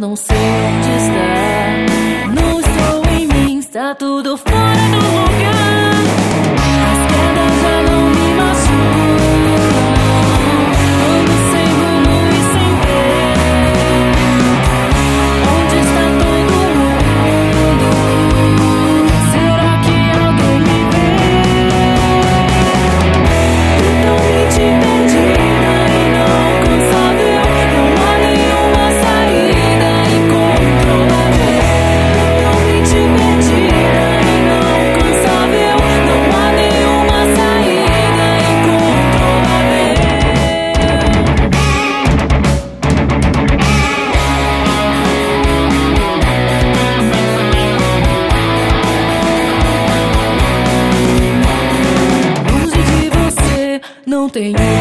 não sei onde está. Não estou em mim, está tudo fora do lugar. As quedas já não me machucam. Ando sem rumo e sem pé. Onde está todo mundo? Será que alguém me vê? Totalmente perdida e inalcançável. Não há nenhuma saída incontrolável. Totalmente perdida e inalcançável. Não há nenhuma saída incontrolável. Longe de você, não tenho